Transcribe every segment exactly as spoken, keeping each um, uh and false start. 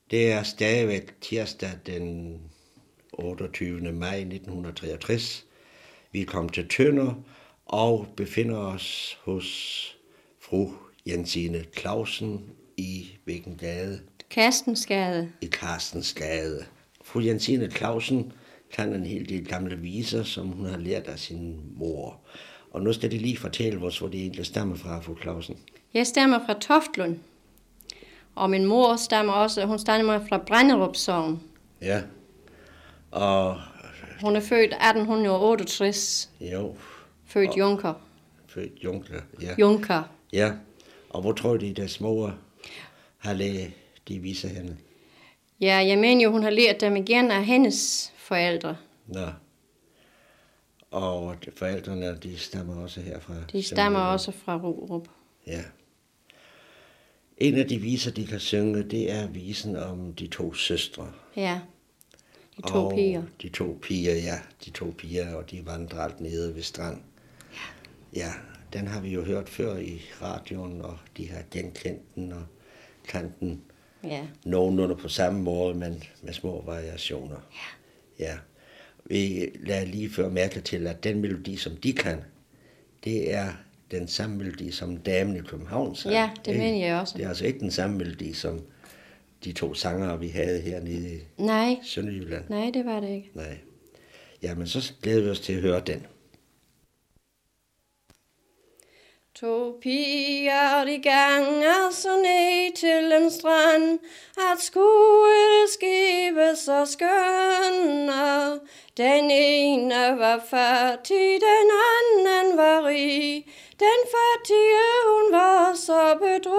Det er stadigvæk tirsdag den otteogtyvende maj nitten treogtres. Vi er kommet til Tønder og befinder os hos fru Jensine Clausen i hvilken gade? Carstensgade. I Carstensgade. Fru Jensine Clausen kan en hel del gamle viser, som hun har lært af sin mor. Og nu skal de lige fortælle os, hvor det egentlig stammer fra, fru Clausen. Jeg stammer fra Toftlund. Og min mor stammer også, hun stammer fra Brænderup Sogn. Ja. Og hun er født atten otteogtres. Jo. Født og, Junker. Født Junker, ja. Junker. Ja. Og hvor tror de, deres mor har lært de viser hende? Ja, jeg mener jo, hun har lært dem igen af hendes forældre. Nå. Og forældrene, de stammer også herfra? De stammer også fra Rurup. Ja. En af de viser, de kan synge, det er visen om de to søstre. Ja, de to og piger. De to piger, ja. De to piger, og de vandrer alt nede ved strand. Ja. Ja, den har vi jo hørt før i radioen, og de har genkendt den og kendt den. Ja. Nogenlunde på samme måde, men med små variationer. Ja. Ja. Vi lader lige før mærke til, at den melodi, som de kan, det er den samme melodi, som Damen i København sang. Ja, det mener jeg også. Det er altså ikke den samme melodi, som de to sangere, vi havde hernede i Nej. Sønderjylland. Nej, det var det ikke. Nej. Jamen, så glæder vi os til at høre den. To piger, de ganger så ned til en strand, at skue det skibe så skønne. Den ene var fattig, den anden var rig. Den fattige, hun var så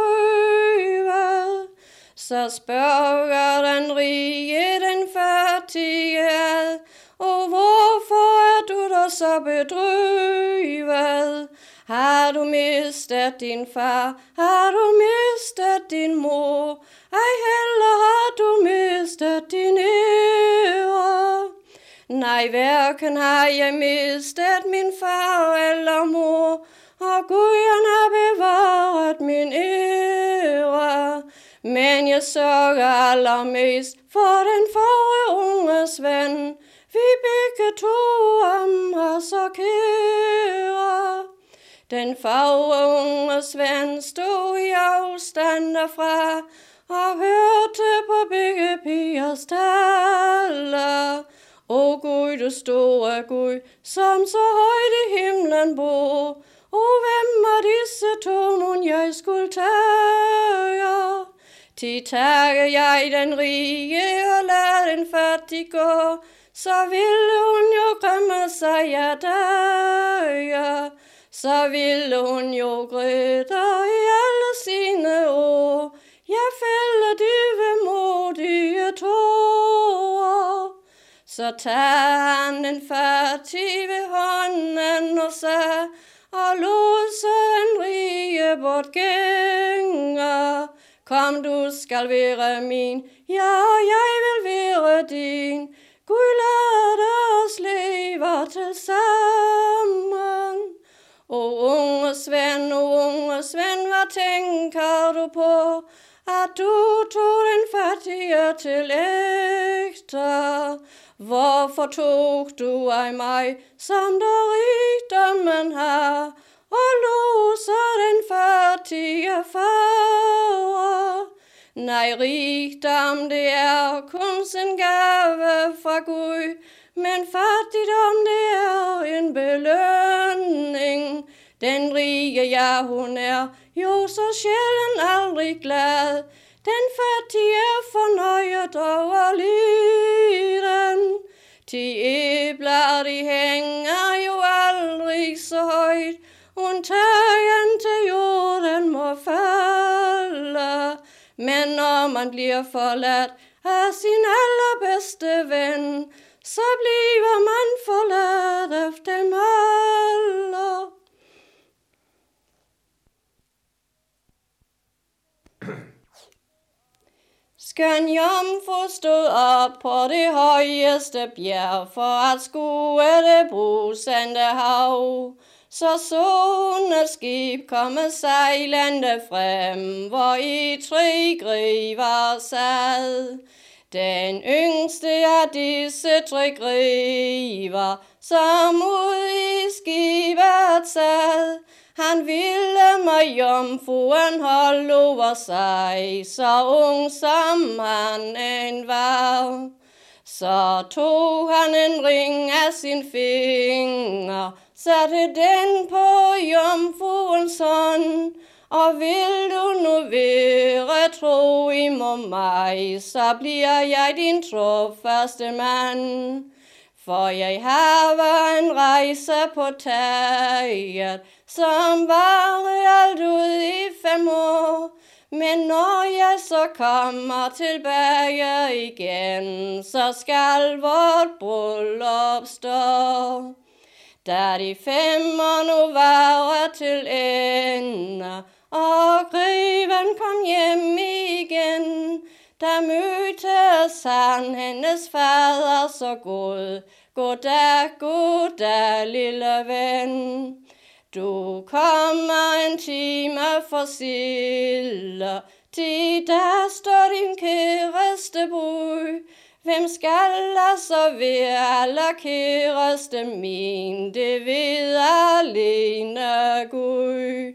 bedrøvet. Så spørger den rige, den fattige, og hvorfor er du da så bedrøvet? Har du mistet din far? Har du mistet din mor? Ej heller har du mistet din ære. Nej, hverken har jeg mistet min far eller mor, og Gud han har bevaret min ære. Men jeg sørger allermest for den forrige unges ven. Vi begge to om har så kære. Den farve unges ven stod i afstand derfra, og hørte på begge pigers taler. O Gud, du store Gud, som så højt i himlen bor, og hvem af disse to mon jeg skulle tage? Til tage jeg den rige og lad den fattig gå, så ville hun jo græmme sig af dig. Så ville hun jo græde i alle sine år, jeg fælder de vemodige tårer. Så tager han den fattige ved hånden og sagde, og lod så den rige bortgænger. Kom, du skal være min, ja, jeg vil være din. Gud lad os leve til sammen. O unge Svend, o unge Svend, hvad tænker du på, at du tog den fattige til ægte? Hvorfor tog du af mig, som der rigdommen har, og lod så den fattige fare? Nej, rigdom det er kun en gave fra Gud, men fattigdom det er en belønning. Den rige, ja hun er jo så sjældent aldrig glad. Den fattige er fornøjet over liden. De æbler, de hænger jo aldrig så højt. Undtagen til jorden må falde. Men når man bliver forladt af sin allerbedste ven, så bliver man forladt efter dem alle. Skøn jomfru stod op på det højeste bjerg, for at skue det brusende hav. så sådan et skib komme sejlende frem, hvor i tre griver sad. Den yngste af disse tre griver, som ud i skibet sad, han ville med jomfruen holde over sig, så ung som han end var. Så tog han en ring af sin finger, satte den på jomfruens hånd, og vil du nu være tro imod mig, så bliver jeg din trofaste mand. For jeg har en rejse på taget, som varer alt ud i fem år. Men når jeg så kommer tilbage igen, så skal vort bryllup stå. Da de fem år nu var til ende, og greven kom hjem igen, der mødtes han hendes fader så god. Goddag, goddag, lille ven. Du kommer en time for silde, til der står din kæreste brud. Hvem skal der så være allerkæreste min, det ved alene Gud.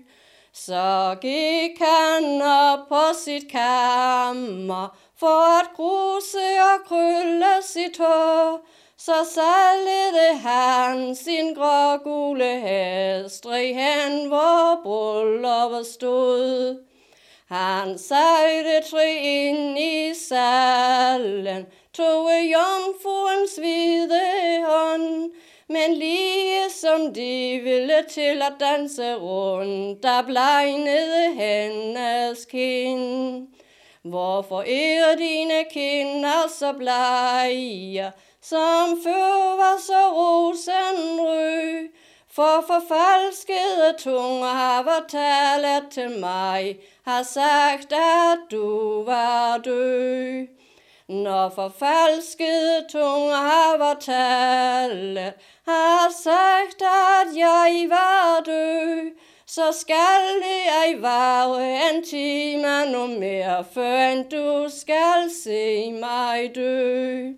Så gik han op på sit kammer, for at gruse og krølle sit hår. Så salgede han sin grågule hest, drig hen, hvor brylluppet stod. Han sejlede tre ind i salen, tog jomfruens hvide hånd, men lige som de ville til at danse rundt, der blegnede hendes kind. Hvorfor er dine kinder så blege, som før var så rosenrød? For forfalskede tunger har talt til mig, har sagt, at du var død. Når forfalskede tunger har talt, har sagt, at jeg var død, så skal det ej være en time nu mere, før end du skal se mig dø.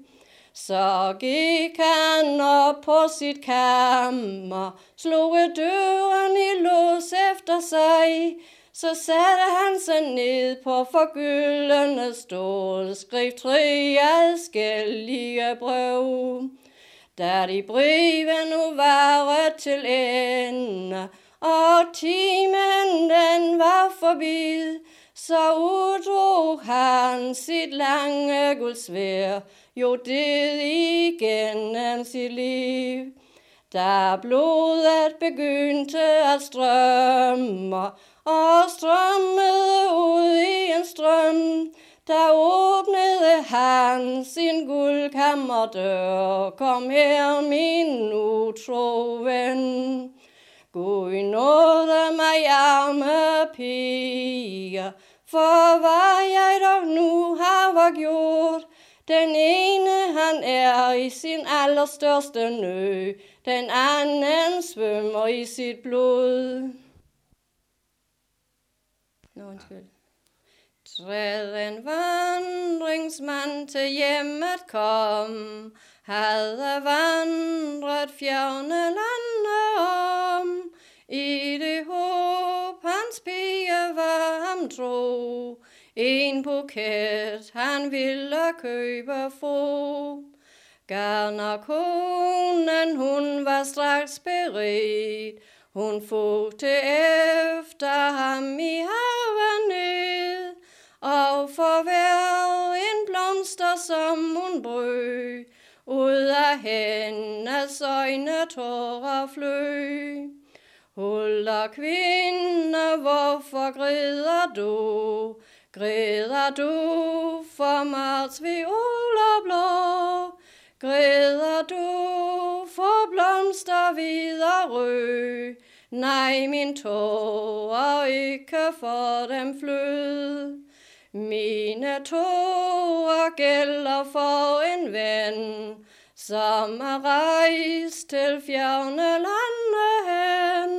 Så gik han op på sit kammer, slog døren i lås efter sig, så satte han sig ned på forgyldne stol, skrev tre adskillige brev. Da de breve nu var til ende, og timen den var forbi, så uddrog han sit lange guldsværd, jo det igennem sit liv. Da blodet begyndte at strømme, og strømmede ud i en strøm, der åbnede han sin guldkammerdør. Kom her, min utro ven. Gud nåde mig, arme piger, for hvad jeg dog nu har gjort. Den ene han er i sin allerstørste nød, den anden svømmer i sit blod. Nå, undskyld. Træd en vandringsmand til hjemmet kom, havde vandret fjerne lande om. I det håb hans pige var ham tro, en buket han ville købe få. Garner konen, hun var straks beredt, hun fogte efter ham i haven ned, og for hver en blomster, som hun brød, ud af hendes øjne tårer fløj. Hulder kvinde, hvorfor græder du? Græder du for marts violer blå? Græder du for blomster hvide og rød? Nej, min tårer ikke for dem flød. Mine tårer gælder for en ven, som er rejst til fjerne lande hen.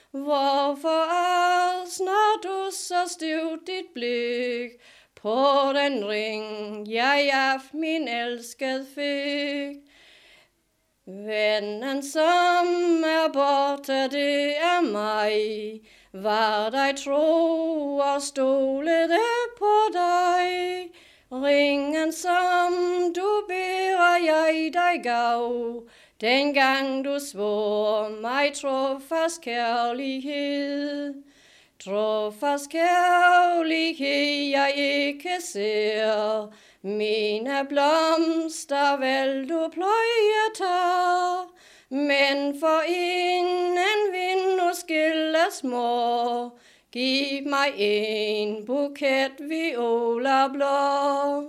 Hvorfor als, når du så stivt dit blik på den ring, jeg af min elskede fik? Vennen, som er borte, det er mig. Var dig tro og stolede på dig. Ringen, som du bærer, jeg dig gav, dengang du svor mig trofast kærlighed. Trofast kærlighed, jeg ikke ser, mine blomster vel du pløjer tager. Men for inden vindue skilles må, giv mig en buket violer blå.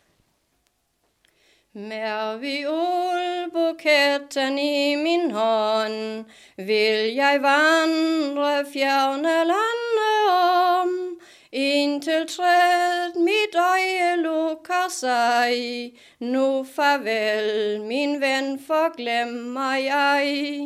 Med violbuketten i min hånd vil jeg vandre fjerne lande om, indtil træet mit øje lukker sig. Nu farvel, min ven, forglem mig ej.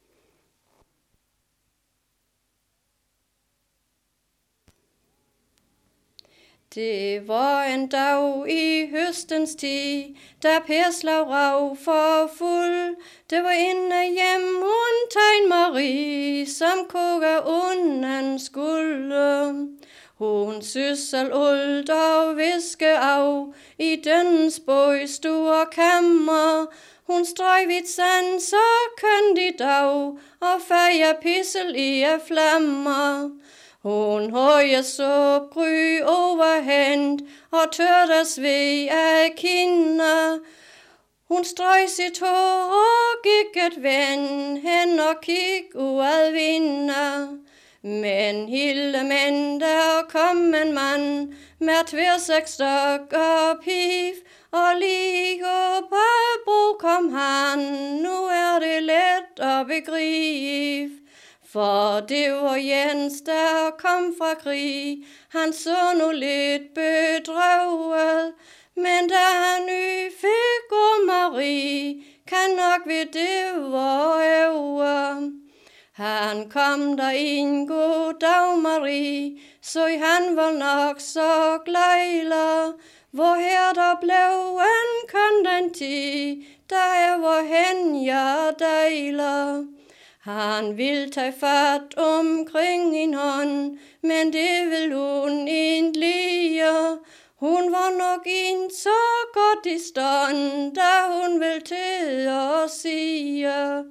Det var en dag i høstens tid, da Per slag rav for fuld. Det var inde hjem undtegn Marie, som koger unden skulle. Hun syssel uld og viske af i dens bøj store kammer. Hun strøg vidt sand så køndig dag, og fejer pissel i af flammer. Hun høje så gry overhænd og tørte sved af kinder. Hun strøg sit hår og gik et ven hen og kig uad vinder. Men hele mænd der kom en mand med tværsækstok og piv, og lige op ad bro kom han, nu er det let at begribe. For det var Jens, der kom fra krig, han så nu lidt bedrøvet, men da han ny fik og Marie, kan nok ved det var over. Han kom der en god dag, Marie, så han var nok så glejler, hvor her der blev en køn tid, der er hvor hen jeg dejler. Han vil tage fat omkring en hånd, men det vil hun ikke lide. Hun var nok en så godt i stand, da hun vil til at sige.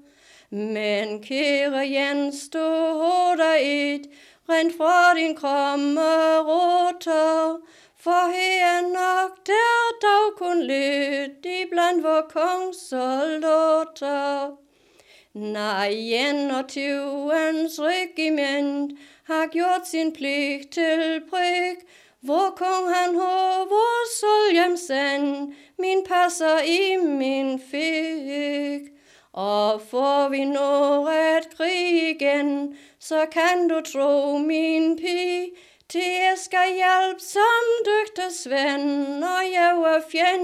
Men kære Jens, du der et, rent fra din kromme råter, for her er nok der dog kun lidt iblandt vor kongssoldater. Nej, enogtyvens regiment har gjort sin pligt til prik, hvor kong han har vor solhjem sand, min passer i min fik. Og får vi når et krig igen, så kan du tro min pige, til jeg skal hjælpe som dygtig Svend, og jeg var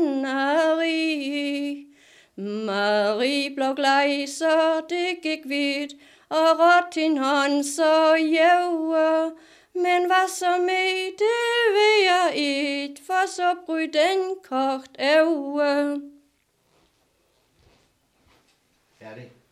fjenderi. Marie blev glad, så det gik vidt, og rådte din hånd så jævre. Men hvad så med, det ved jeg ikke, for så bryg den kogt ævre. Færdig.